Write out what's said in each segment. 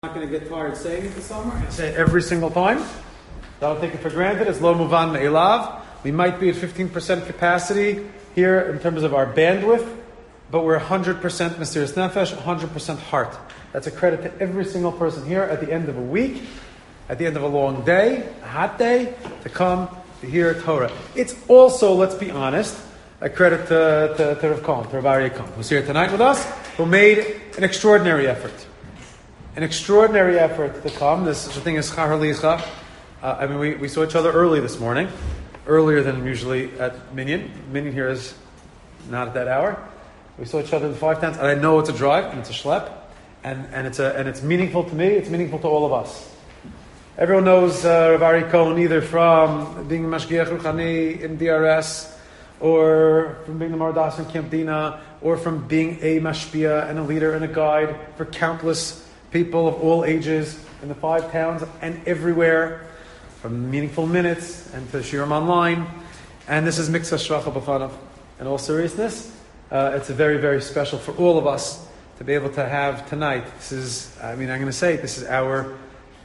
Not going to get tired saying it this summer. I say it every single time. Don't take it for granted. It's lo muvan me'elav. We might be at 15% capacity here in terms of our bandwidth, but we're 100% Mesiras Nefesh, 100% heart. That's a credit to every single person here at the end of a week, at the end of a long day, a hot day, to come to hear Torah. It's also, let's be honest, a credit to Rav Cohen, to Rav Aryeh Cohen, who's here tonight with us, who made an extraordinary effort. An extraordinary effort to come. This such a thing as Chahar Licha. We saw each other early this morning, earlier than usually at Minyan. Minyan here is not at that hour. We saw each other in the 5 towns, and I know it's a drive and it's a schlep, and it's meaningful to me. It's meaningful to all of us. Everyone knows Rav Aryeh Cohen either from being Mashgiach Ruchani in DRS, or from being the Mardas in Camp Dina, or from being a mashpia and a leader and a guide for countless people of all ages in the 5 towns and everywhere, from Meaningful Minutes and to Shiurim Online. And this is Miksa Shracha B'fanav. In all seriousness, it's a very, very special for all of us to be able to have tonight. This is, I'm going to say, this is our...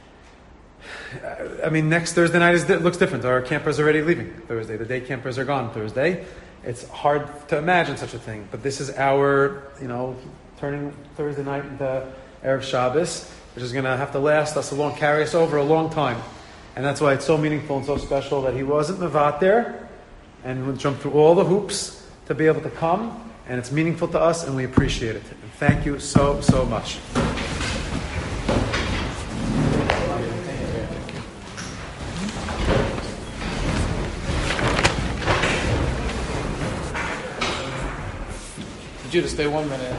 next Thursday night looks different. Our campers are already leaving Thursday. The day campers are gone Thursday. It's hard to imagine such a thing. But this is our, turning Thursday night into Erev Shabbos, which is going to have to last us carry us over a long time. And that's why it's so meaningful and so special that he wasn't mevat there and would jump through all the hoops to be able to come. And it's meaningful to us and we appreciate it. And thank you so, so much. Judah, stay 1 minute.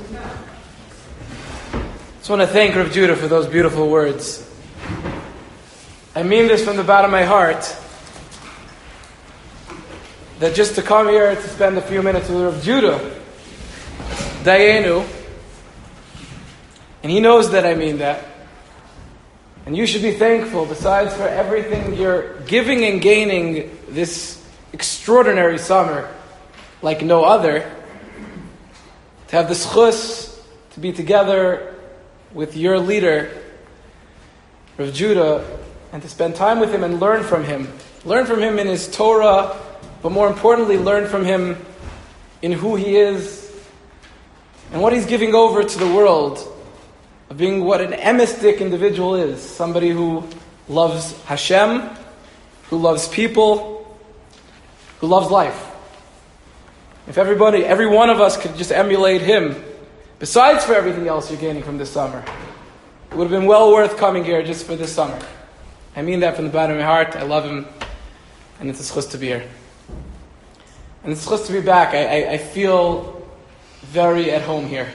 I just want to thank Rav Judah for those beautiful words. I mean this from the bottom of my heart, that just to come here to spend a few minutes with Rav Judah, Dayenu, and he knows that I mean that, and you should be thankful, besides for everything you're giving and gaining this extraordinary summer like no other, to have the schus to be together with your leader, Rav Judah, and to spend time with him and learn from him. Learn from him in his Torah, but more importantly, learn from him in who he is and what he's giving over to the world, of being what an emistic individual is. Somebody who loves Hashem, who loves people, who loves life. If every one of us could just emulate him, besides for everything else you're gaining from this summer, it would have been well worth coming here just for this summer. I mean that from the bottom of my heart. I love him, and it's a schus to be here. And it's a schus to be back. I feel very at home here.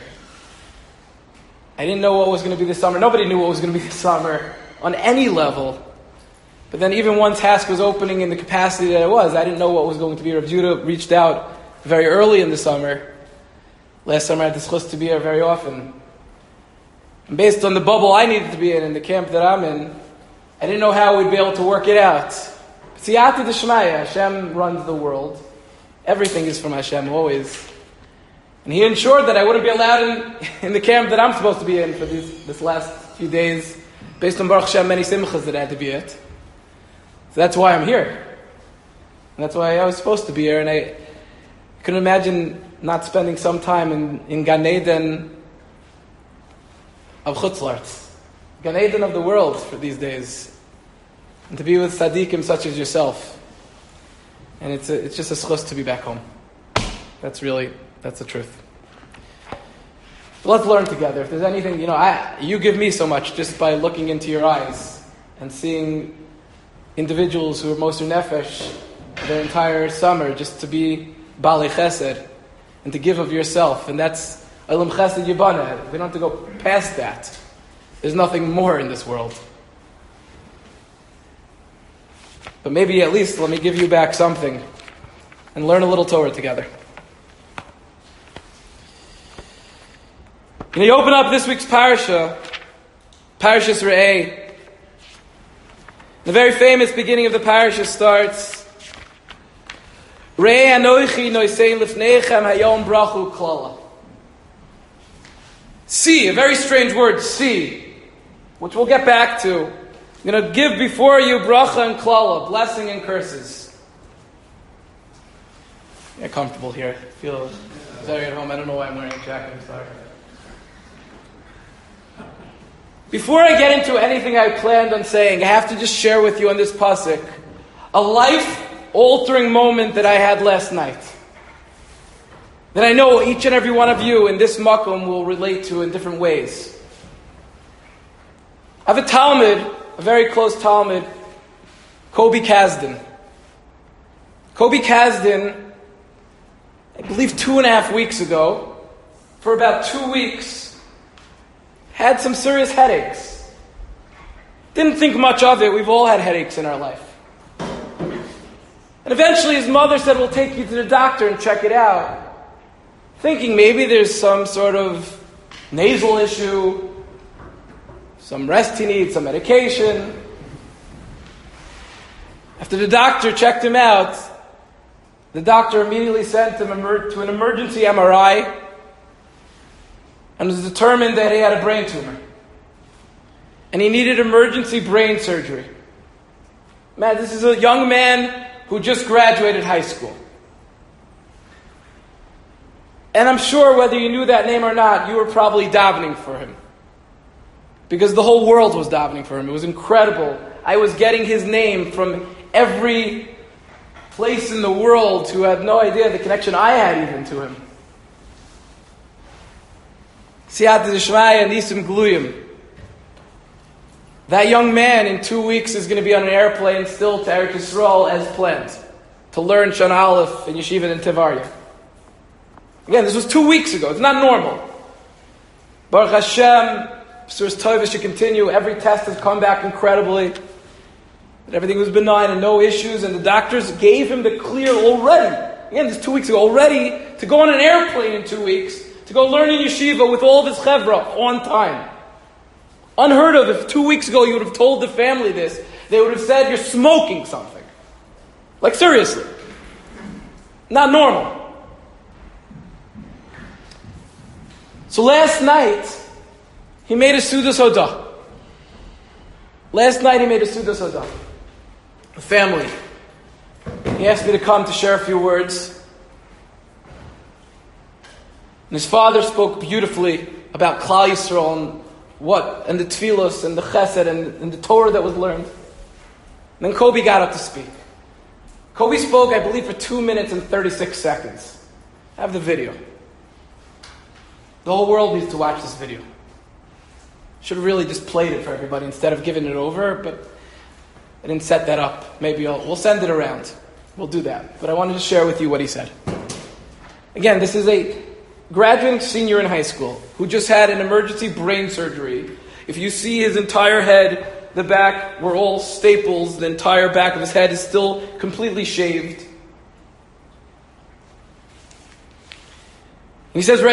I didn't know what was going to be this summer. Nobody knew what was going to be this summer on any level. But then even one task was opening in the capacity that it was. I didn't know what was going to be. Rav Judah reached out very early in the summer. Last summer I had the schus to be here very often. And based on the bubble I needed to be in the camp that I'm in, I didn't know how we'd be able to work it out. Siyata d'shmaya, Hashem runs the world. Everything is from Hashem, always. And He ensured that I wouldn't be allowed in the camp that I'm supposed to be in for this last few days, based on Baruch Hashem many simchas that I had to be at. So that's why I'm here. And that's why I was supposed to be here, and I couldn't imagine not spending some time in Gan Eden of Chutzlarts, Gan Eden of the world for these days, and to be with tzaddikim such as yourself. And it's just a schus to be back home. That's the truth. So let's learn together. If there's anything, you give me so much just by looking into your eyes and seeing individuals who are Moser Nefesh their entire summer just to be Baalei Chesed, and to give of yourself. And that's Olam Chesed Yibana. We don't have to go past that. There's nothing more in this world. But maybe at least let me give you back something and learn a little Torah together. You open up this week's parasha, Parashas Re'eh. The very famous beginning of the parasha starts, Re'eh anoichi noisein lifneichem hayom brachu klala. See, a very strange word, see. which we'll get back to. I'm going to give before you bracha and klala, blessing and curses. Get comfortable here. I feel very at home. I don't know why I'm wearing a jacket. I'm sorry. Before I get into anything I planned on saying, I have to just share with you on this pasuk a life-altering moment that I had last night, that I know each and every one of you in this makom will relate to in different ways. I have a Talmud, a very close Talmud, Kobe Kasdan. Kobe Kasdan, I believe 2.5 weeks ago, for about 2 weeks, had some serious headaches. Didn't think much of it. We've all had headaches in our life. And eventually his mother said, we'll take you to the doctor and check it out. Thinking maybe there's some sort of nasal issue, some rest he needs, some medication. After the doctor checked him out, the doctor immediately sent him to an emergency MRI and was determined that he had a brain tumor. And he needed emergency brain surgery. Man, this is a young man who just graduated high school. And I'm sure whether you knew that name or not, you were probably davening for him. Because the whole world was davening for him. It was incredible. I was getting his name from every place in the world who had no idea the connection I had even to him. Siyata D'Shmaya Nisim Gluyim. That young man in 2 weeks is going to be on an airplane still to Eretz Yisrael as planned, to learn Shana Aleph in Yeshiva in Tevarya. Again, this was 2 weeks ago. It's not normal. Baruch Hashem, B'suras Tova should continue. Every test has come back incredibly. And everything was benign and no issues. And the doctors gave him the clear already. Again, this 2 weeks ago. Already to go on an airplane in 2 weeks. To go learn in Yeshiva with all of his chevra on time. Unheard of. If 2 weeks ago you would have told the family this, they would have said, you're smoking something. Like seriously. Not normal. So last night, he made a Sudas Hodah. Last night he made a Sudas Hodah. The family. He asked me to come to share a few words. And his father spoke beautifully about Klal Yisrael and the Tfilos and the Chesed and the Torah that was learned. And then Kobe got up to speak. Kobe spoke, I believe, for 2 minutes and 36 seconds. I have the video. The whole world needs to watch this video. Should have really just played it for everybody instead of giving it over, but I didn't set that up. Maybe we'll send it around. We'll do that. But I wanted to share with you what he said. Again, this is a graduating senior in high school who just had an emergency brain surgery. If you see his entire head, the back were all staples. The entire back of his head is still completely shaved. He says,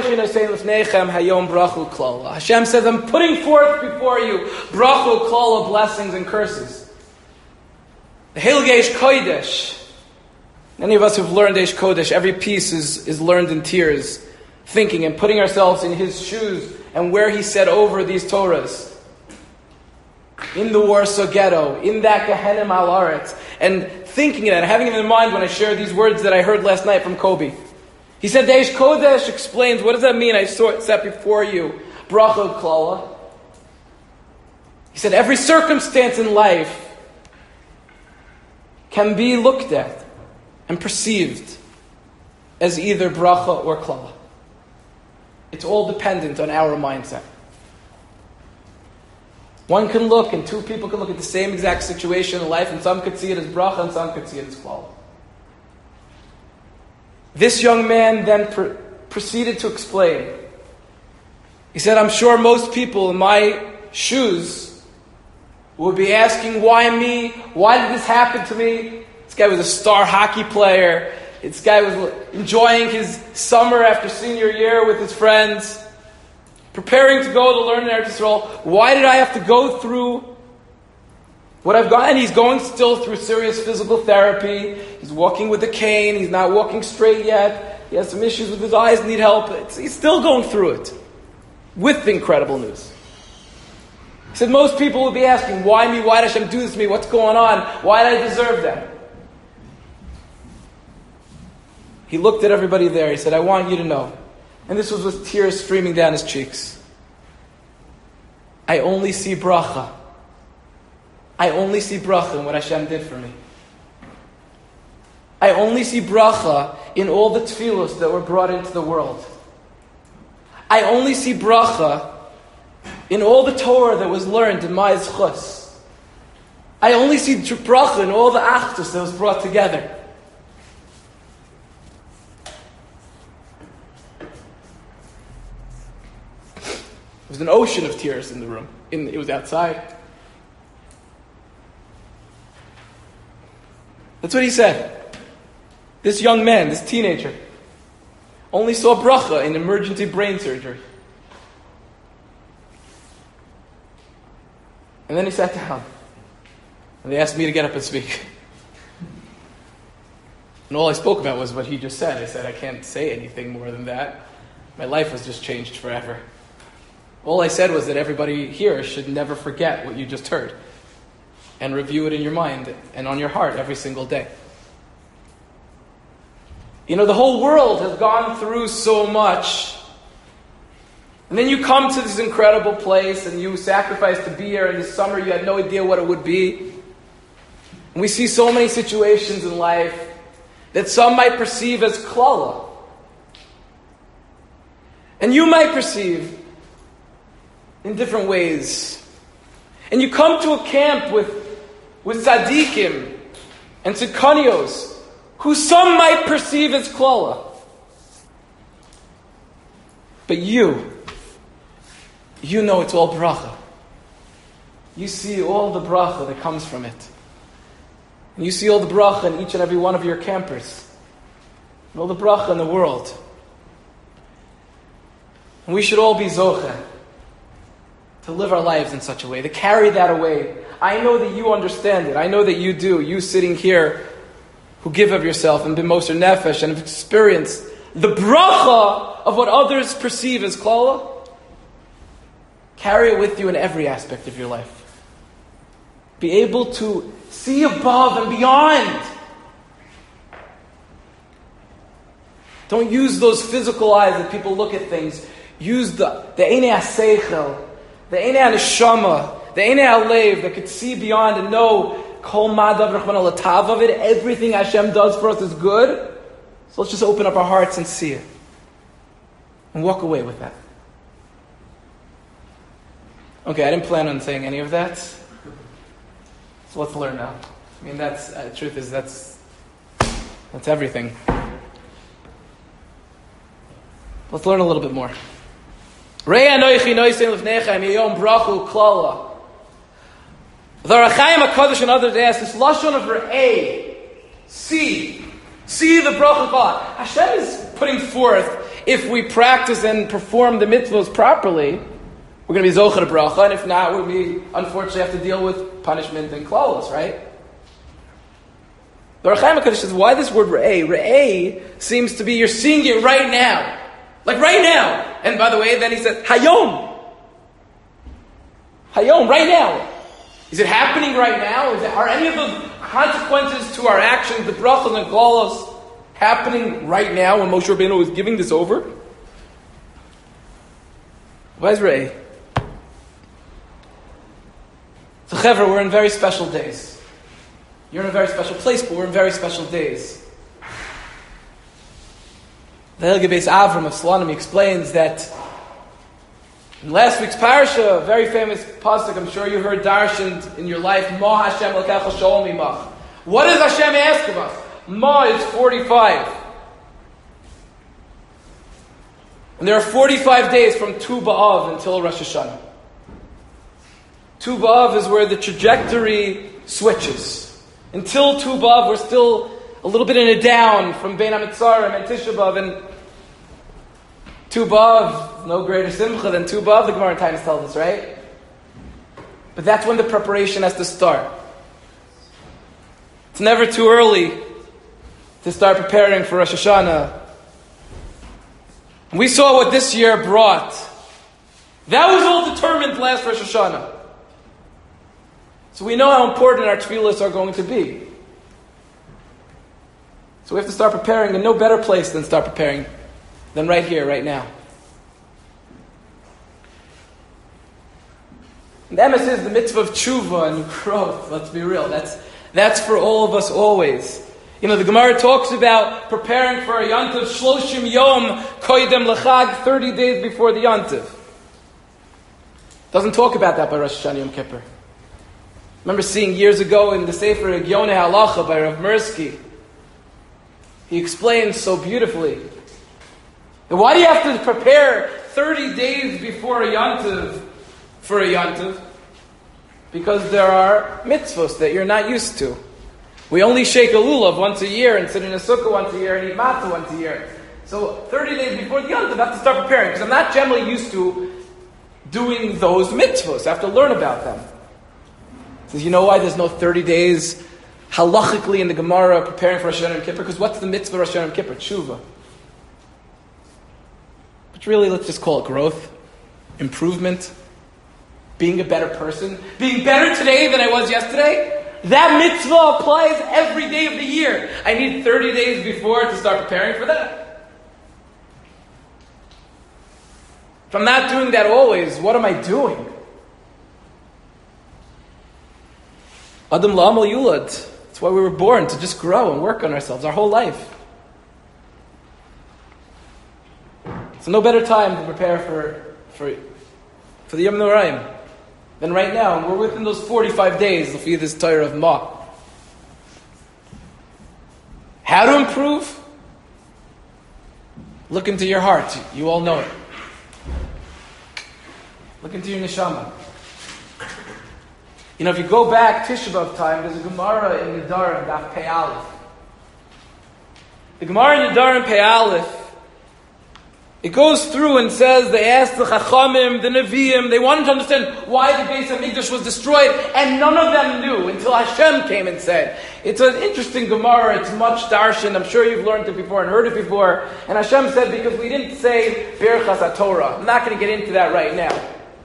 Hashem says, I'm putting forth before you brachu, klala, blessings and curses. The Hilgei Eish Kodesh. Many of us who've learned Eish Kodesh, every piece is learned in tears, thinking and putting ourselves in his shoes and where he said over these Torahs. In the Warsaw Ghetto, in that Gehenim al Aretz, and thinking that, having it in mind when I share these words that I heard last night from Kobe. He said, the Eish Kodesh explains, what does that mean? I set before you bracha klala. He said, every circumstance in life can be looked at and perceived as either bracha or klala. It's all dependent on our mindset. One can look, and two people can look at the same exact situation in life, and some could see it as bracha, and some could see it as klala. This young man then proceeded to explain. He said, I'm sure most people in my shoes would be asking, why me? Why did this happen to me? This guy was a star hockey player. This guy was enjoying his summer after senior year with his friends, preparing to go to learn in Eretz Yisrael. Why did I have to go through what I've gone? And he's going still through serious physical therapy. He's walking with a cane. He's not walking straight yet. He has some issues with his eyes, need help. He's still going through it with incredible news. He said, most people would be asking, why me? Why did Hashem do this to me? What's going on? Why did I deserve that? He looked at everybody there. He said, I want you to know. And this was with tears streaming down his cheeks. I only see bracha. I only see bracha in what Hashem did for me. I only see bracha in all the tefillos that were brought into the world. I only see bracha in all the Torah that was learned in my zchus. I only see bracha in all the achdus that was brought together. There was an ocean of tears in the room. It was outside. That's what he said. This young man, this teenager, only saw bracha in emergency brain surgery. And then he sat down. And they asked me to get up and speak. And all I spoke about was what he just said. I said, I can't say anything more than that. My life was just changed forever. All I said was that everybody here should never forget what you just heard. And review it in your mind and on your heart every single day. You know, the whole world has gone through so much. And then you come to this incredible place and you sacrifice to be here in the summer. You had no idea what it would be. And we see so many situations in life that some might perceive as klala. And you might perceive in different ways. And you come to a camp with tzaddikim and tzidkanios who some might perceive as klala. But you know it's all bracha. You see all the bracha that comes from it. And you see all the bracha in each and every one of your campers. And all the bracha in the world. And we should all be zocheh to live our lives in such a way, to carry that away. I know that you understand it. I know that you do. You sitting here who give of yourself and been moser nefesh and have experienced the bracha of what others perceive as klala. Carry it with you in every aspect of your life. Be able to see above and beyond. Don't use those physical eyes that people look at things. Use the einei haseichel, the einei haneshama, the einei halev that could see beyond and know kol madav rachman alatav of it. Everything Hashem does for us is good. So let's just open up our hearts and see it. And walk away with that. Okay, I didn't plan on saying any of that. So let's learn now. I mean, that's the truth is that's everything. Let's learn a little bit more. Rei anoichi noisein lefnechem yom brachu klala. The Rachaim HaKadosh and others ask this lashon of re'eh, see the bracha klala. Hashem is putting forth, if we practice and perform the mitzvahs properly, we're going to be zocher to bracha, and if not, we unfortunately have to deal with punishment and klalos, right? The Rachaim HaKadosh says, why this word re'eh? Re'eh seems to be you're seeing it right now. Like right now. And by the way, then he said, hayom. Hayom, right now. Is it happening right now? Are any of the consequences to our actions, the brachos and klalos, happening right now when Moshe Rabbeinu is giving this over? Why is re'eh? So Chevra, we're in very special days. You're in a very special place, but we're in very special days. The Helge Beis Avram of Slonim explains that in last week's parasha, a very famous pasuk, I'm sure you heard darshaned in your life, Ma Hashem Elkecha Sholem Imach. What does Hashem ask of us? Ma is 45. And there are 45 days from Tu B'Av until Rosh Hashanah. Tu B'Av is where the trajectory switches. Until Tu B'Av, we're still a little bit in a down from Bein HaMetzarim and Tisha B'Av, and Tu B'Av, no greater simcha than Tu B'Av, the Gemara in Taanis tells us, right? But that's when the preparation has to start. It's never too early to start preparing for Rosh Hashanah. We saw what this year brought. That was all determined last Rosh Hashanah. So we know how important our tefillahs are going to be. So we have to start preparing, and no better place than start preparing than right here, right now. And the emes is the mitzvah of tshuva and growth. Let's be real. That's for all of us always. You know, the Gemara talks about preparing for a Yontiv, Shloshim Yom Koydem L'Chag, 30 days before the Yontiv. Doesn't talk about that by Rosh Hashanah Yom Kippur. I remember seeing years ago in the Sefer Gyonei Halacha by Rav Mirsky. He explains so beautifully that why do you have to prepare 30 days before a Yontiv for a Yontiv? Because there are mitzvos that you're not used to. We only shake a lulav once a year and sit in a sukkah once a year and eat matzah once a year. So 30 days before the Yontiv, I have to start preparing because I'm not generally used to doing those mitzvos. I have to learn about them. He says, you know why there's no 30 days halachically in the Gemara preparing for Rosh Hashanah Yom Kippur? Because what's the mitzvah of Rosh Hashanah Yom Kippur? Tshuva. But really, let's just call it growth, improvement, being a better person, being better today than I was yesterday. That mitzvah applies every day of the year. I need 30 days before to start preparing for that. If I'm not doing that always, what am I doing? Adam la'amal yulad. That's why we were born, to just grow and work on ourselves our whole life. So no better time to prepare for the Yom Noraim than right now. And we're within those 45 days of this Torah of Ma. How to improve? Look into your heart. You all know it. Look into your neshama. You know, if you go back Tisha B'Av time, there's a Gemara in Nedarim, Daf Pei Aleph. The Gemara in Nedarim Pei Aleph, it goes through and says, they asked the Chachamim, the Nevi'im, they wanted to understand why the Beis HaMikdash was destroyed, and none of them knew until Hashem came and said. It's an interesting Gemara, it's much darshan, I'm sure you've learned it before and heard it before, and Hashem said, because we didn't say Birchas HaTorah. I'm not going to get into that right now.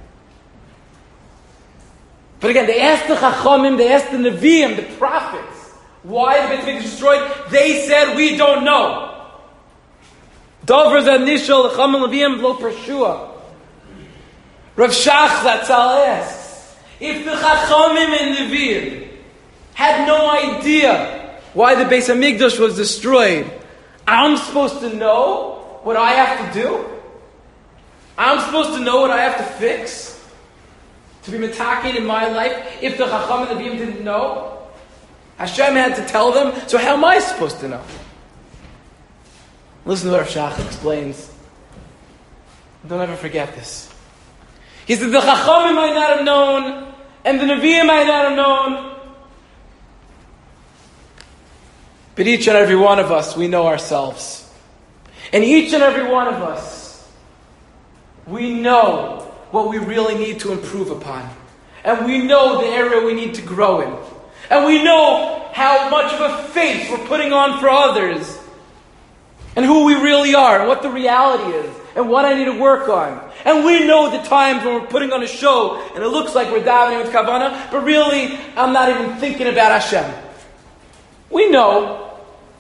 But again, they asked the Chachamim, they asked the Nevi'im, the prophets, why the Beis HaMikdash was destroyed. They said, we don't know. Dover Zad Nishal, Chachamim Nevi'im Lo Pershua. Rav Shach Zatzal asks, if the Chachamim and Nevi'im had no idea why the Beis HaMikdash was destroyed, I'm supposed to know what I have to do? I'm supposed to know what I have to fix? To be metakin in my life, if the Chacham and the Nevi'im didn't know? Hashem had to tell them, so how am I supposed to know? Listen to what Rav Shach explains. Don't ever forget this. He said, the Chachamim might not have known, and the Nevi'im might not have known. But each and every one of us, we know ourselves. And each and every one of us, we know what we really need to improve upon. And we know the area we need to grow in. And we know how much of a face we're putting on for others. And who we really are, and what the reality is, and what I need to work on. And we know the times when we're putting on a show, and it looks like we're davening with Kavanah, but really, I'm not even thinking about Hashem. We know.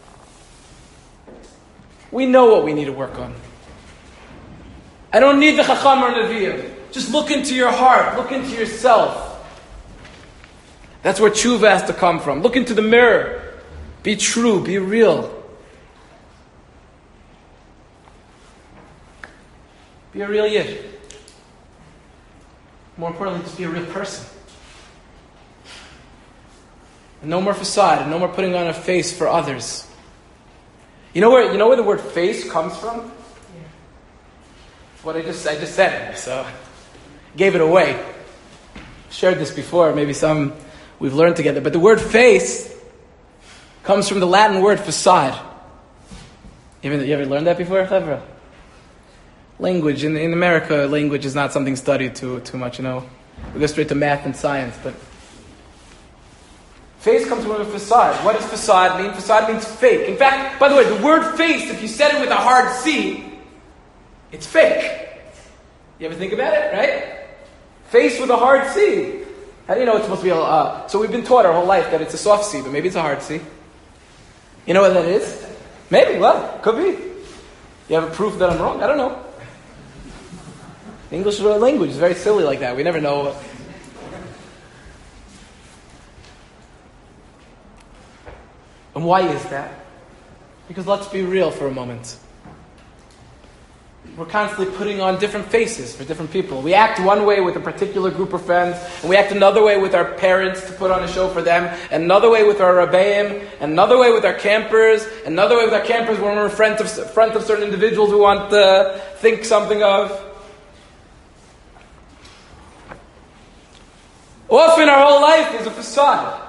We know what we need to work on. I don't need the Chacham or Nevi'im. Just look into your heart. Look into yourself. That's where tshuva has to come from. Look into the mirror. Be true. Be real. Be a real yid. More importantly, just be a real person. And no more facade. And no more putting on a face for others. You know where the word face comes from? Yeah. What I just said it. So gave it away. Shared this before, maybe some we've learned together. But the word face comes from the Latin word facade. You ever learned that before, Chevra? Language, in America, language is not something studied too much, We go straight to math and science, but face comes from a facade. What does facade mean? Facade means fake. In fact, by the way, the word face, if you said it with a hard C, it's fake. You ever think about it, right? Face with a hard C. How do you know it's supposed to be so we've been taught our whole life that it's a soft C, but maybe it's a hard C. You know what that is? Maybe, well, could be. You have a proof that I'm wrong? I don't know. The English language is very silly like that. We never know. And why is that? Because let's be real for a moment. We're constantly putting on different faces for different people. We act one way with a particular group of friends, and we act another way with our parents to put on a show for them, and another way with our rabbeim, and another way with our campers, and another way with our campers when we're in front of certain individuals we want to think something of. Often our whole life is a facade.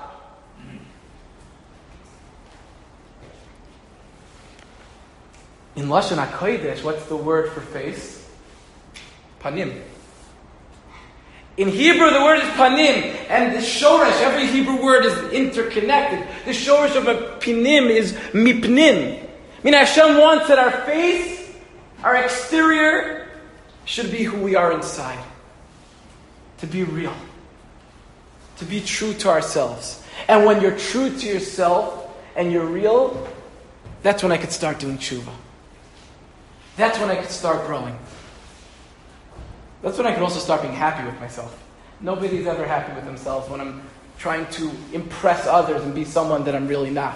In Lashon HaKodesh, what's the word for face? Panim. In Hebrew, the word is panim, and the shoresh, every Hebrew word is interconnected. The shoresh of a pinim is mipnim. Meaning Hashem wants that our face, our exterior, should be who we are inside. To be real. To be true to ourselves. And when you're true to yourself and you're real, that's when I could start doing tshuva. That's when I could start growing. That's when I could also start being happy with myself. Nobody's ever happy with themselves when I'm trying to impress others and be someone that I'm really not.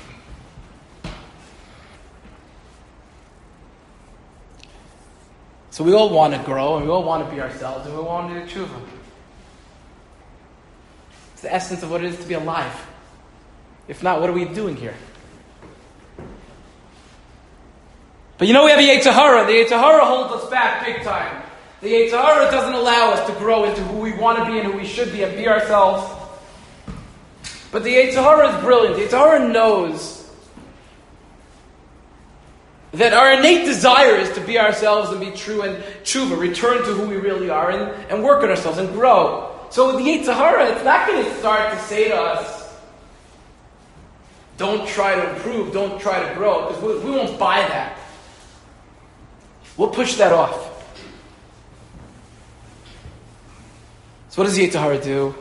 So we all want to grow and we all want to be ourselves and we all want to do tshuva. It's the essence of what it is to be alive. If not, what are we doing here? But you know we have a Yetzer Hara. The Yetzer Hara holds us back big time. The Yetzer Hara doesn't allow us to grow into who we want to be and who we should be and be ourselves. But the Yetzer Hara is brilliant. The Yetzer Hara knows that our innate desire is to be ourselves and be true and tshuva, return to who we really are and work on ourselves and grow. So the Yetzer Hara, it's not going to start to say to us, don't try to improve, don't try to grow, because we won't buy that. We'll push that off. So what does the Yetzer Hara do?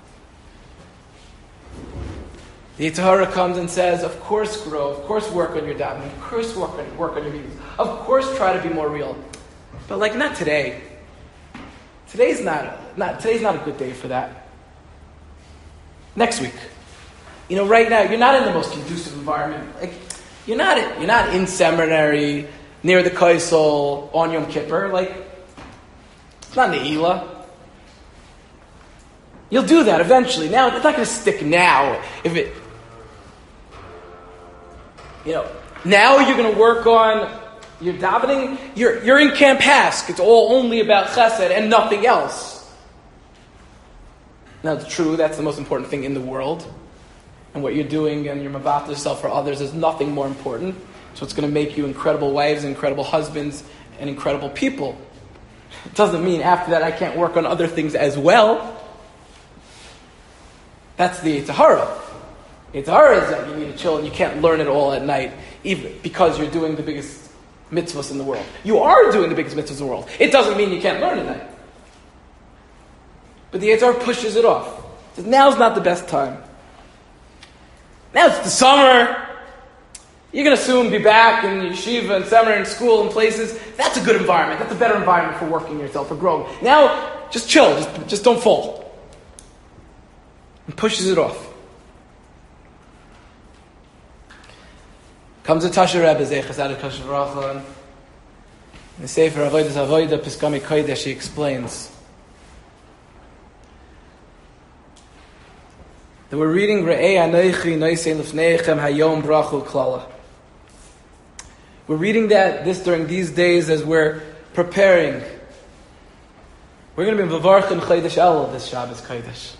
The Yetzer Hara comes and says, of course grow, of course work on your davening, of course work on your views, of course try to be more real. But not today. Today's not a good day for that. Next week. Right now, you're not in the most conducive environment. You're not in seminary, near the Kaisel, on Yom Kippur. It's not Ne'ilah. You'll do that eventually. Now, it's not going to stick now. Now you're going to work on your davening. You're in Camp Hask. It's all only about chesed and nothing else. Now, it's true, that's the most important thing in the world. And what you're doing and your mavat yourself for others is nothing more important. So it's going to make you incredible wives, incredible husbands, and incredible people. It doesn't mean after that I can't work on other things as well. That's the Yetzer Hara. Yetzer Hara is that you need to chill and you can't learn it all at night, even because you're doing the biggest mitzvahs in the world. You are doing the biggest mitzvahs in the world. It doesn't mean you can't learn at night. But the Yetzer Hara pushes it off. Says, now's not the best time. Now it's the summer. You're going to soon be back in yeshiva and seminary and school and places. That's a good environment. That's a better environment for working yourself, for growing. Now, just chill. Just don't fall. And pushes it off. Comes a Tasha Rebbe, Zeichas Adek Kosher Baruch in the Sefer Avodas Avodah, Piskami Kodesh, he explains that we're reading Re'ei Anochi Noisein Lefneichem Hayom Brachu Klala. We're reading during these days as we're preparing. We're going to be in Vavarch and Chodesh Elul this Shabbos Kodesh.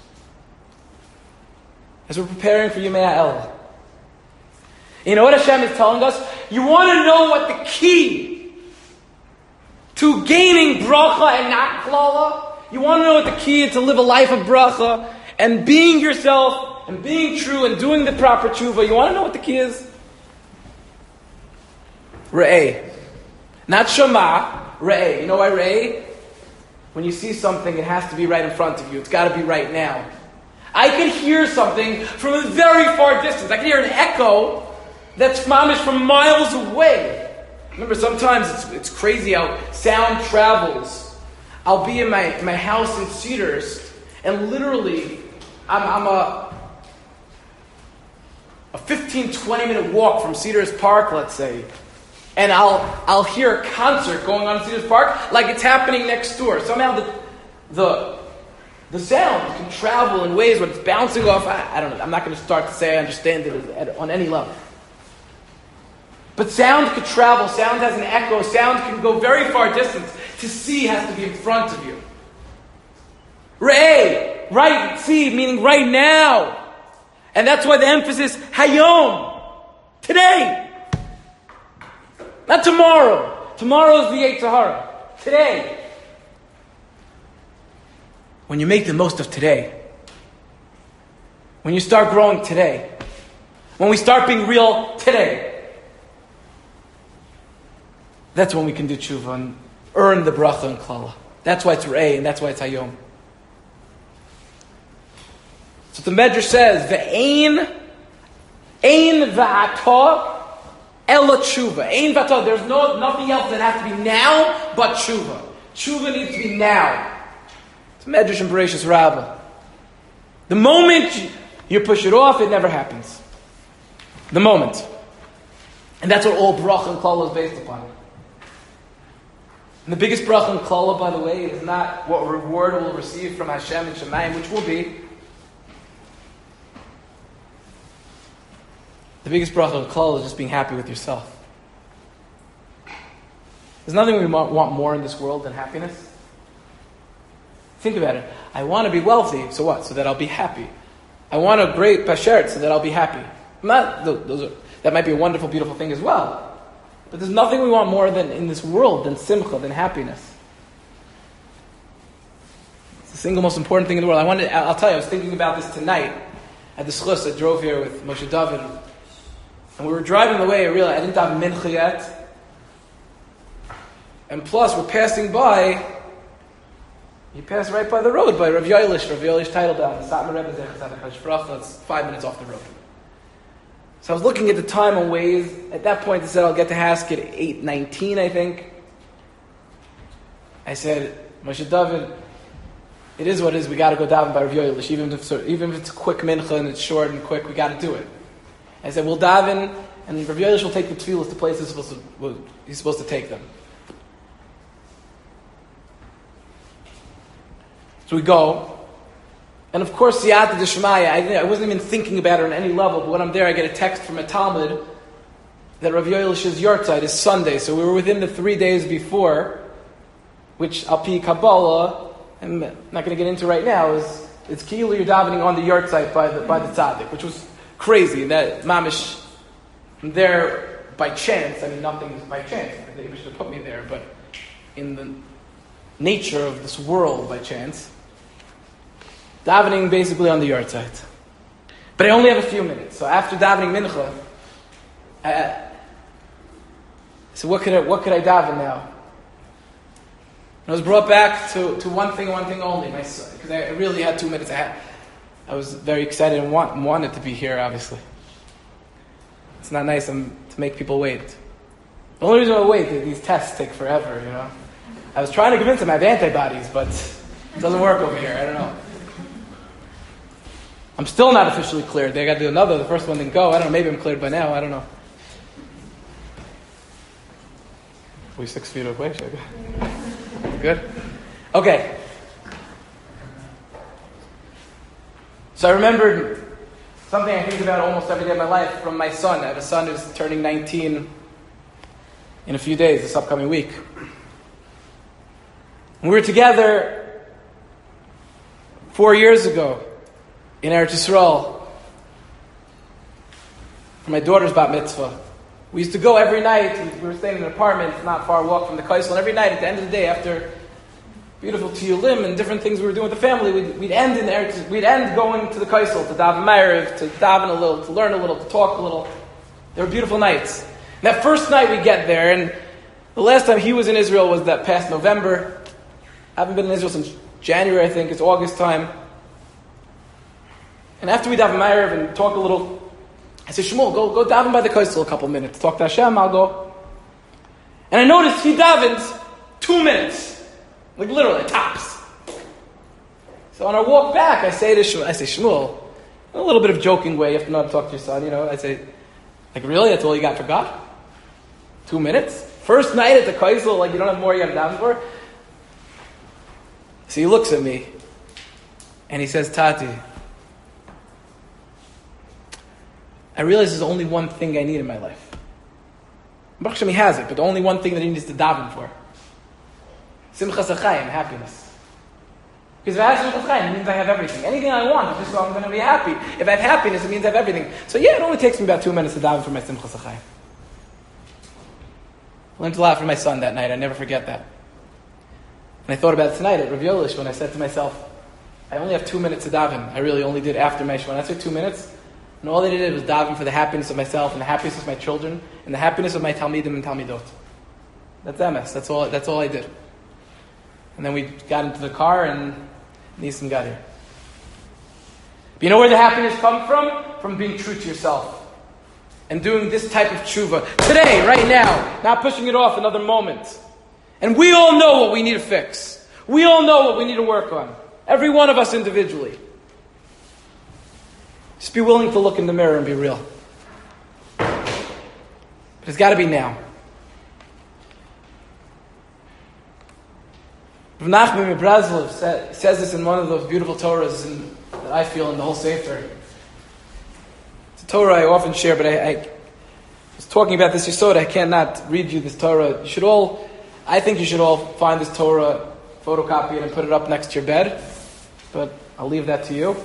As we're preparing for Yimei Elul. You know what Hashem is telling us? You want to know what the key to gaining bracha and not klala? You want to know what the key is to live a life of bracha and being yourself and being true and doing the proper tshuva? You want to know what the key is? Re'eh. Not Shema, Re'eh. You know why Re'eh? when you see something, it has to be right in front of you. It's got to be right now. I can hear something from a very far distance. I can hear an echo that's mamish from miles away. Remember, sometimes it's crazy how sound travels. I'll be in my house in Cedars, and literally, I'm a 15, 20 minute walk from Cedars Park, let's say, and I'll hear a concert going on in Cedars Park like it's happening next door. Somehow the sound can travel in ways when it's bouncing off. I don't know. I'm not going to start to say I understand it on any level. But sound could travel. Sound has an echo. Sound can go very far distance. To see has to be in front of you. Re'eh, right, see, meaning right now. And that's why the emphasis, hayom, today. Not tomorrow. Tomorrow is the Yetzer Hara. Today. When you make the most of today, when you start growing today, when we start being real today, that's when we can do tshuva and earn the bracha and klala. That's why it's re'eh and that's why it's hayom. So the Medrash says, Ve'ein va'ata ela tshuva. Ein va'ata, there's nothing else that has to be now but tshuva. Tshuva needs to be now. It's Medrash and Bereshis Rabbah. The moment you push it off, it never happens. The moment. And that's what all bracha and klala is based upon. And the biggest bracha and klala, by the way, is not what reward we'll receive from Hashem and Shemayim, which will be. The biggest bracha and klala is just being happy with yourself. There's nothing we want more in this world than happiness. Think about it. I want to be wealthy, so what? So that I'll be happy. I want a great pashert, so that I'll be happy. That might be a wonderful, beautiful thing as well. But there's nothing we want more than in this world than simcha, than happiness. It's the single most important thing in the world. I'll tell you, I was thinking about this tonight at the schus. I drove here with Moshe David, and we were driving away. I realized I didn't have mincha yet, and plus we're passing by. You pass right by the road by Rav Yoelish title down. The Satmar Rebbe Zechus. It's 5 minutes off the road. So I was looking at the time on Waze. At that point, they said I'll get to Haskett at 8:19, I think. I said, Moshe David, it is what it is. We got to go daven by Rav Yoelish, even if it's a quick mincha and it's short and quick. We got to do it. I said, we'll daven, and Rav Yoelish will take the tefillas to places he's supposed to take them. So we go, and of course, Siyata D'Shmaya, I wasn't even thinking about it on any level, but when I'm there, I get a text from a Talmud that Rav Yoelish's Yortzeit is Sunday, so we were within the 3 days before, which Al Pi Kabbalah, I'm not going to get into right now, it's Ki'ilu you're davening on the Yortzeit by the Tzaddik, which was crazy, that Mamish, I'm there by chance, nothing is by chance, they should have put me there, but in the nature of this world by chance, davening basically on the Yortzeit. But I only have a few minutes. So after davening mincha, I said, what could I daven now? And I was brought back to one thing only, my son, because I really had 2 minutes. I was very excited and wanted to be here, obviously. It's not nice to make people wait. The only reason I wait is these tests take forever, I was trying to convince them I have antibodies, but it doesn't work over here. I don't know. I'm still not officially cleared. They got to do another. The first one didn't go. I don't know. Maybe I'm cleared by now. I don't know. We 6 feet away. Good? Okay. So I remembered something I think about almost every day of my life from my son. I have a son who's turning 19 in a few days, this upcoming week. We were together 4 years ago in Eretz Yisrael for my daughter's bat mitzvah. We used to go every night. We were staying in an apartment not far walk from the Kaisel, and every night at the end of the day, after beautiful tiyulim and different things we were doing with the family, we'd end going to the Kaisel to daven Ma'ariv, to daven a little, to learn a little, to talk a little. They were beautiful nights. And that first night we get there, and the last time he was in Israel was that past November. I haven't been in Israel since January, I think. It's August time. And after we daven Ma'ariv and talk a little, I said, Shmuel, go daven by the Kosel a couple minutes. Talk to Hashem, I'll go. And I noticed he davens 2 minutes. Like literally, tops. So on our walk back, I say Shmuel, in a little bit of joking way, you have to know how to talk to your son, I say, like really, that's all you got for God? 2 minutes? First night at the Kosel, like you don't have more you got to daven for? So he looks at me, and he says, Tati, I realize there's only one thing I need in my life. Baruch Hashem, he has it, but the only one thing that he needs to daven for. Simchas HaChaim, happiness. Because if I have Simchas HaChaim, it means I have everything. Anything I want, it's just I'm going to be happy. If I have happiness, it means I have everything. So yeah, it only takes me about 2 minutes to daven for my Simchas HaChaim. I learned a lot from my son that night, I never forget that. And I thought about it tonight at Rav Yolish when I said to myself, I only have 2 minutes to daven. I really only did after my Shemona Esrei 2 minutes. And all I did was daven for the happiness of myself and the happiness of my children and the happiness of my Talmidim and Talmidot. That's MS. That's all I did. And then we got into the car and Nisan got here. But you know where the happiness comes from? From being true to yourself. And doing this type of tshuva. Today, right now. Not pushing it off another moment. And we all know what we need to fix. We all know what we need to work on. Every one of us individually. Just be willing to look in the mirror and be real. But it's got to be now. Rav Nachman Brazlov says this in one of those beautiful Torahs that I feel in the whole Sefer. It's a Torah I often share, but I was talking about this Yesod. I cannot read you this Torah. I think you should all find this Torah, photocopy it, and put it up next to your bed. But I'll leave that to you.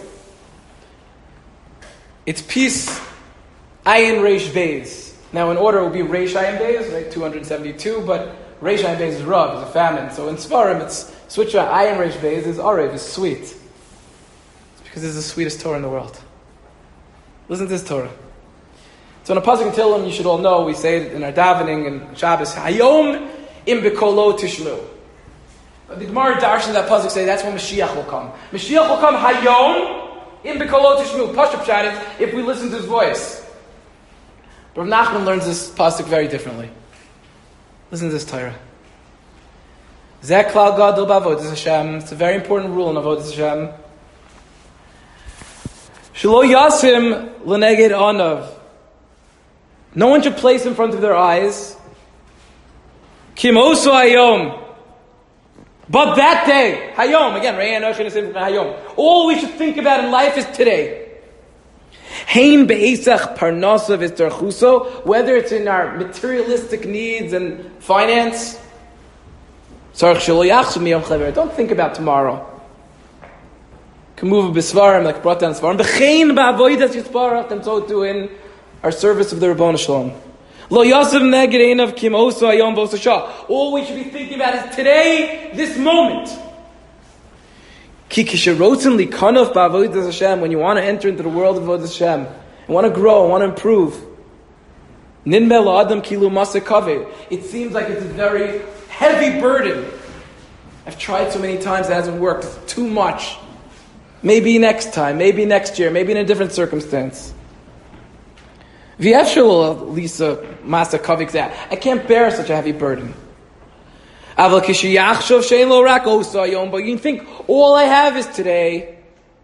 It's Peace Ayin Reish Beis. Now in order it would be Reish Ayin Beis, right? 272, but Reish Ayin Beis is Rav, is a famine. So in Sfarim, it's switch Ayin Reish Beis is Arev, is sweet. It's because it's the sweetest Torah in the world. Listen to this Torah. So in a Pasuk in Tehillim, you should all know, we say it in our davening and Shabbos, Hayom im bekolo tishmu. The Gemara Darshan that Pasuk say that's when Mashiach will come. Mashiach will come Hayom im bekolo tishmu. Pashup Pshat is if we listen to his voice. But Rav Nachman learns this Pasuk very differently. Listen to this Torah. Zeh klal gadol b'avodas Hashem. It's a very important rule in avodas Hashem. Shelo yasim l'neged anav. No one should place in front of their eyes. Kim osu hayom. But that day, hayom, again, hayom. All we should think about in life is today. Hein be'esach parnasav is derchuso, whether it's in our materialistic needs and finance. Don't think about tomorrow. Kamuva b'svarim, like brought down svarim. B'chein ba'avodas yisparach, and so too in our service of the Rabbanu Shalom. Lo yasav neged einav kim osu hayom v'osasha. All we should be thinking about is today, this moment. Ki kisharotzen likanav ba'avodas Hashem. When you want to enter into the world of avodas Hashem, and want to grow, and want to improve. Ninmel la'adam kilu masa kaved. It seems like it's a very heavy burden. I've tried so many times, it hasn't worked. It's too much. Maybe next time, maybe next year, maybe in a different circumstance. Lisa Masa Kavik, I can't bear such a heavy burden. But you think all I have is today.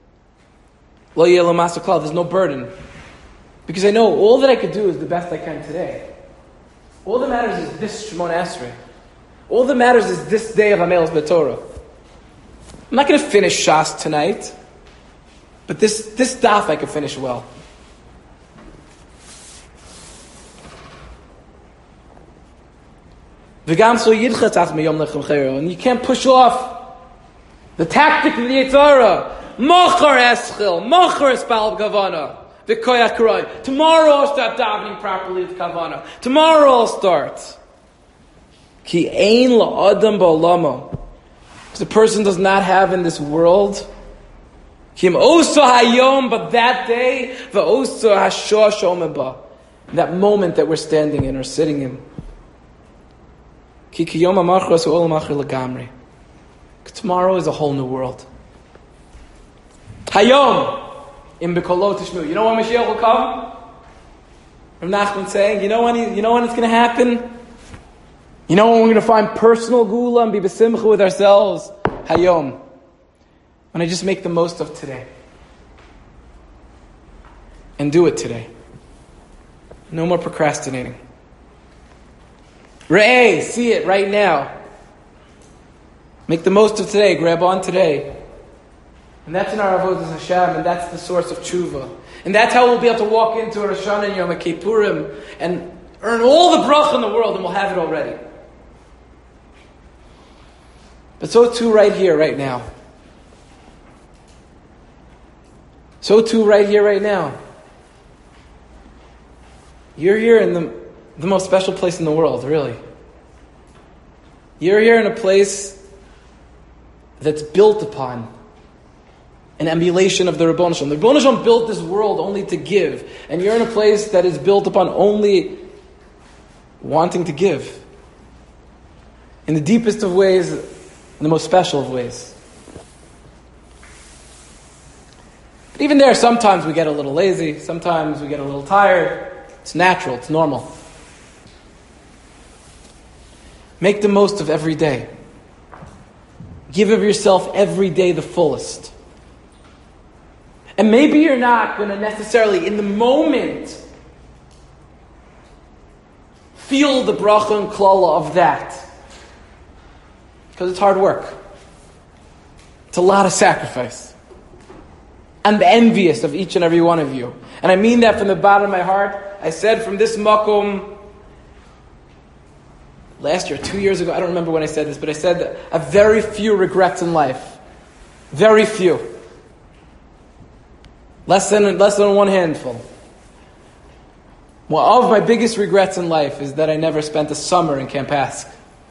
There's no burden. Because I know all that I could do is the best I can today. All that matters is this Shemona Esrei. All that matters is this day of Hamelos B'Torah. I'm not going to finish Shas tonight, but this daf I can finish well. And you can't push off the tactic of the Yitzhara. Mochar eschil, mochar espal kavana, v'koyach karoi. Tomorrow I'll start davening properly with kavana. Tomorrow I'll start. Ki ein la'adam ba'olamo. Because the person does not have in this world. Kim osa hayom, but that day, v'osa hashor shomeba. That moment that we're standing in or sitting in. Ki kiyom amachros u'olam achir lagamri. Tomorrow is a whole new world. Hayom, in B'kolot Tishmu. You know when Mashiach will come? Rav Nachman saying, you know when it's going to happen? You know when we're going to find personal gula and be besimcha with ourselves? Hayom. When I just make the most of today. And do it today. No more procrastinating. Re'eh, see it right now. Make the most of today. Grab on today. And that's in our Avodas Hashem, and that's the source of tshuva. And that's how we'll be able to walk into Rosh Hashanah and Yom Kippurim and earn all the bracha in the world, and we'll have it already. But so too right here, right now. So too right here, right now. You're here in the most special place in the world, really. You're here in a place that's built upon an emulation of the Ribono Shel Olam. The Ribono Shel Olam built this world only to give. And you're in a place that is built upon only wanting to give. In the deepest of ways, in the most special of ways. But even there, sometimes we get a little lazy. Sometimes we get a little tired. It's natural. It's normal. Make the most of every day. Give of yourself every day the fullest. And maybe you're not going to necessarily, in the moment, feel the bracha and klala of that. Because it's hard work. It's a lot of sacrifice. I'm envious of each and every one of you. And I mean that from the bottom of my heart. I said from this makom last year, 2 years ago, I don't remember when I said this, but I said that I have very few regrets in life. Very few. Less than one handful. One of my biggest regrets in life is that I never spent a summer in Camp Ask.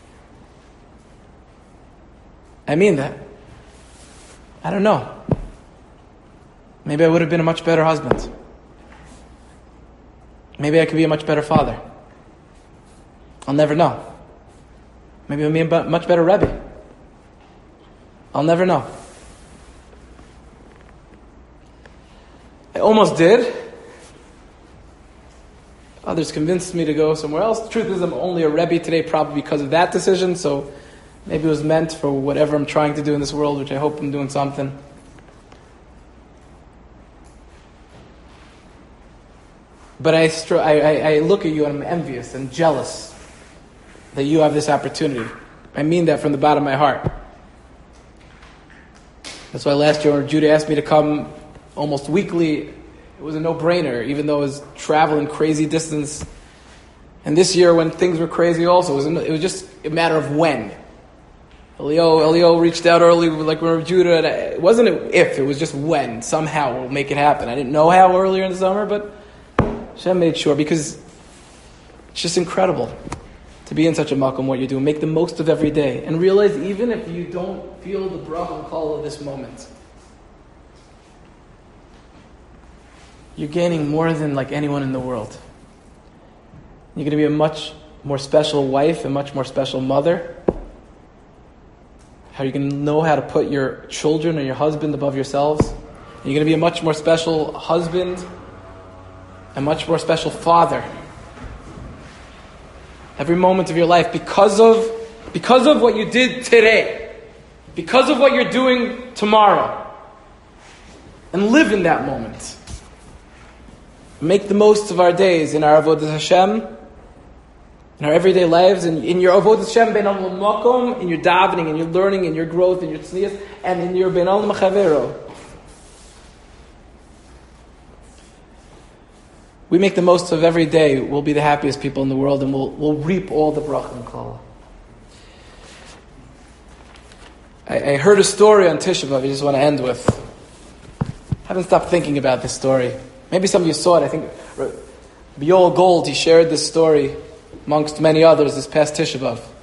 I mean that. I don't know. Maybe I would have been a much better husband. Maybe I could be a much better father. I'll never know. Maybe I'll be a much better Rebbe. I'll never know. I almost did. Others convinced me to go somewhere else. The truth is I'm only a Rebbe today probably because of that decision, so maybe it was meant for whatever I'm trying to do in this world, which I hope I'm doing something. But I look at you and I'm envious and jealous that you have this opportunity. I mean that from the bottom of my heart. That's why last year when Judah asked me to come almost weekly, it was a no-brainer, even though I was traveling crazy distance. And this year when things were crazy also, it was just a matter of when. Elio reached out early, like when Judah, and it wasn't if, it was just when. Somehow we'll make it happen. I didn't know how earlier in the summer, but Hashem made sure, because it's just incredible to be in such a makom, what you're doing. Make the most of every day. And realize even if you don't feel the bracha and call of this moment, you're gaining more than like anyone in the world. You're going to be a much more special wife, a much more special mother. How you're going to know how to put your children and your husband above yourselves. You're going to be a much more special husband, a much more special father. Every moment of your life, because of what you did today, because of what you're doing tomorrow, and live in that moment. Make the most of our days in our avodas Hashem, in our everyday lives, and in your avodas Hashem ben olam makom, in your davening, in your learning, in your growth, in your tznius, and in your ben olam chavero. We make the most of every day, we'll be the happiest people in the world, and we'll reap all the bracha and klala. I heard a story on Tisha B'Av I just want to end with. I haven't stopped thinking about this story. Maybe some of you saw it. I think Yoel Gold, he shared this story amongst many others this past Tisha B'Av. And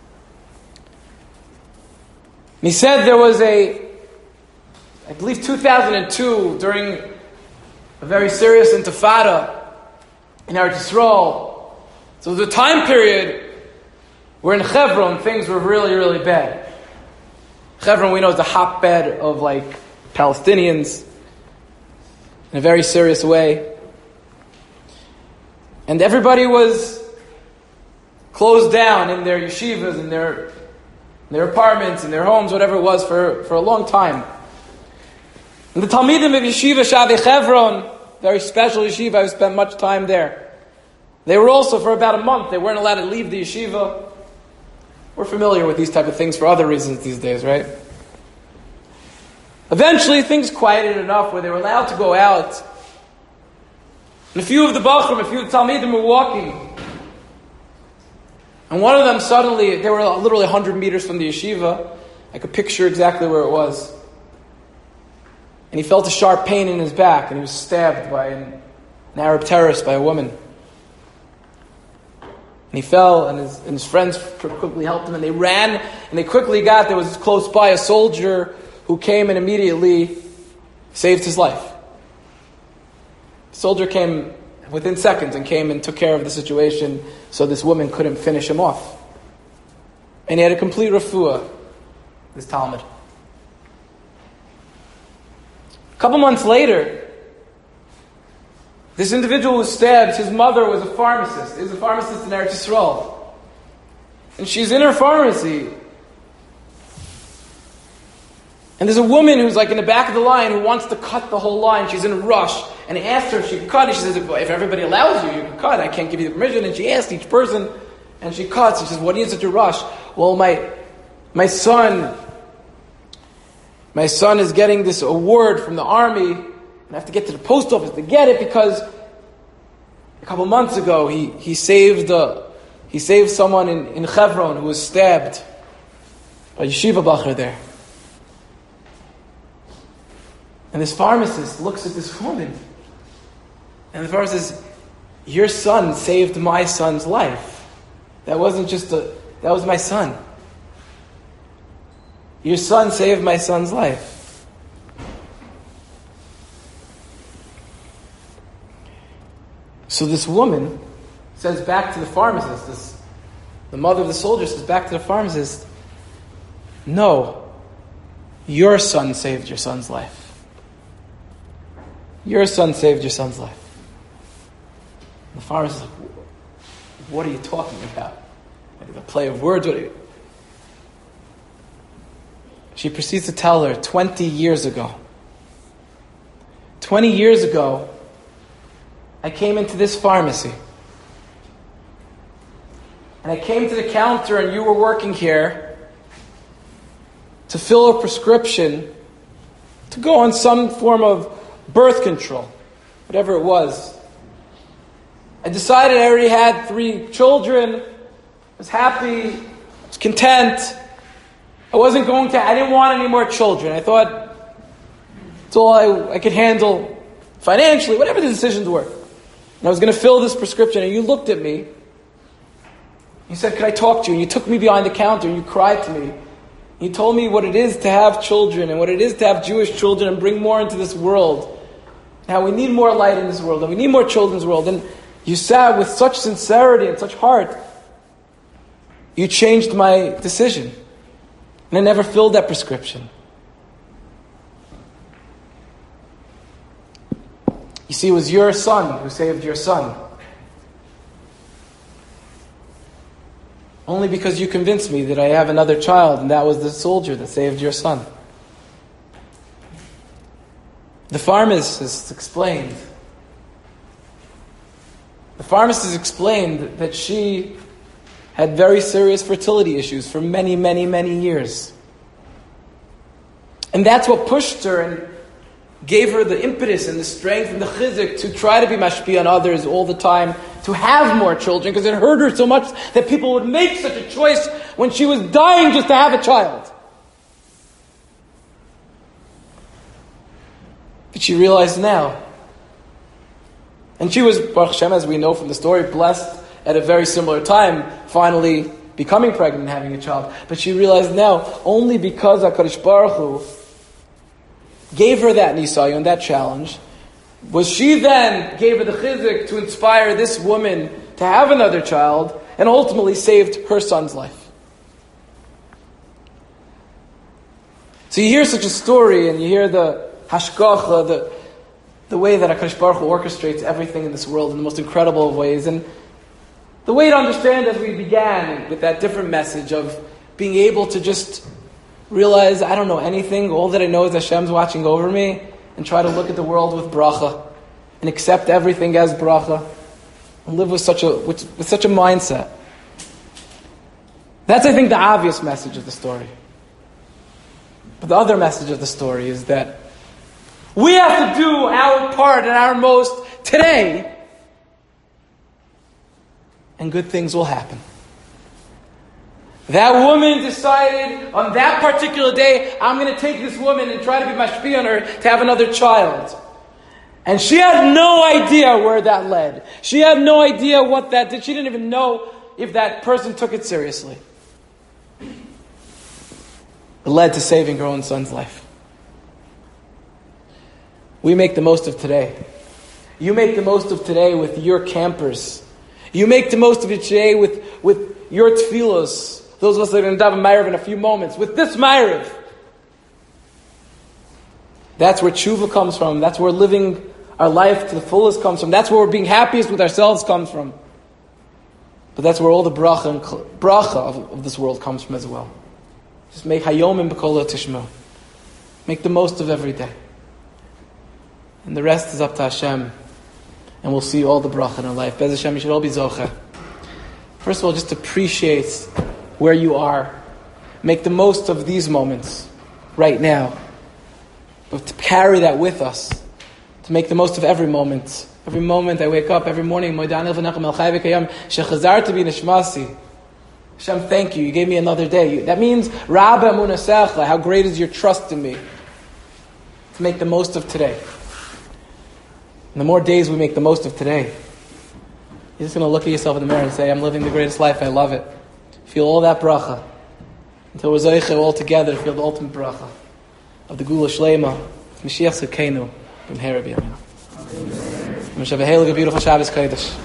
he said there was I believe 2002, during a very serious intifada in Eretz Yisrael. So it was a time period where in Hebron things were really, really bad. Hebron, we know, is the hotbed of Palestinians in a very serious way. And everybody was closed down in their yeshivas, in their apartments, in their homes, whatever it was, for a long time. And the Talmidim of Yeshiva Shavei Hebron, very special yeshiva, I spent much time there. They were also, for about a month, they weren't allowed to leave the yeshiva. We're familiar with these type of things for other reasons these days, right? Eventually, things quieted enough where they were allowed to go out. And a few of the Bachrim, a few of the Talmidim were walking. And one of them suddenly, they were literally 100 meters from the yeshiva. I could picture exactly where it was. And he felt a sharp pain in his back, and he was stabbed by an Arab terrorist, by a woman. And he fell, and his friends quickly helped him, and they ran, and they quickly there was close by a soldier who came and immediately saved his life. The soldier came within seconds and came and took care of the situation so this woman couldn't finish him off. And he had a complete refuah, this Talmud. A couple months later, this individual was stabbed. His mother was a pharmacist. He was a pharmacist in Eretz Yisrael. And she's in her pharmacy. And there's a woman who's in the back of the line who wants to cut the whole line. She's in a rush. And he asked her if she could cut. And she says, if everybody allows you, you can cut. I can't give you the permission. And she asked each person, and she cuts. She says, what are you in such a rush? Well, my son is getting this award from the army, and I have to get to the post office to get it because a couple months ago he saved someone in Hebron who was stabbed by Yeshiva Bacher there. And this pharmacist looks at this woman, and the pharmacist says, your son saved my son's life. That wasn't that was my son. Your son saved my son's life. So this woman says back to the pharmacist, the mother of the soldier says back to the pharmacist, no, your son saved your son's life. Your son saved your son's life. The pharmacist is like, what are you talking about? Like a play of words? She proceeds to tell her 20 years ago. 20 years ago, I came into this pharmacy. And I came to the counter and you were working here to fill a prescription to go on some form of birth control, whatever it was. I decided I already had 3 children, was happy, was content. I didn't want any more children. I thought it's all I could handle financially, whatever the decisions were. And I was going to fill this prescription, and you looked at me. You said, could I talk to you? And you took me behind the counter, and you cried to me. You told me what it is to have children, and what it is to have Jewish children, and bring more into this world. Now we need more light in this world, and we need more children's world. And you sat with such sincerity and such heart. You changed my decision. And I never filled that prescription. You see, it was your son who saved your son. Only because you convinced me that I have another child, and that was the soldier that saved your son. The pharmacist explained that she had very serious fertility issues for many, many, many years. And that's what pushed her and gave her the impetus and the strength and the chizuk to try to be mashpia on others all the time, to have more children, because it hurt her so much that people would make such a choice when she was dying just to have a child. But she realized now. And she was, Baruch Hashem, as we know from the story, blessed at a very similar time, finally becoming pregnant and having a child. But she realized now, only because HaKadosh Baruch Hu gave her that nisayon, that challenge, was she then gave her the chizuk to inspire this woman to have another child, and ultimately saved her son's life. So you hear such a story, and you hear the hashgacha, the way that HaKadosh Baruch Hu orchestrates everything in this world in the most incredible of ways. And the way to understand, as we began with that different message of being able to just realize, I don't know anything, all that I know is Hashem's watching over me, and try to look at the world with bracha, and accept everything as bracha, and live with such a mindset. That's, I think, the obvious message of the story. But the other message of the story is that we have to do our part and our most today, and good things will happen. That woman decided on that particular day, I'm going to take this woman and try to be mashpia on her to have another child. And she had no idea where that led. She had no idea what that did. She didn't even know if that person took it seriously. It led to saving her own son's life. We make the most of today. You make the most of today with your campers. You make the most of it today with your tefillos. Those of us that are going to daven Ma'ariv in a few moments. With this Ma'ariv. That's where tshuva comes from. That's where living our life to the fullest comes from. That's where we're being happiest with ourselves comes from. But that's where all the bracha of this world comes from as well. Just make hayomim b'kol tishma. Make the most of every day. And the rest is up to Hashem. And we'll see all the bracha in our life. Bez Hashem, you should all be zocheh. First of all, just appreciate where you are. Make the most of these moments right now. But to carry that with us. To make the most of every moment. Every moment I wake up, every morning, Hashem, thank you. You gave me another day. That means, Rabba Munasecha, how great is your trust in me. To make the most of today. And the more days we make the most of today, you're just going to look at yourself in the mirror and say, I'm living the greatest life, I love it. Feel all that bracha. Until we're zeicha all together, feel the ultimate bracha of the Gula Shlema, Mashiach Tzidkeinu, from Herav Yamina. Have a beautiful Shabbos Kodesh.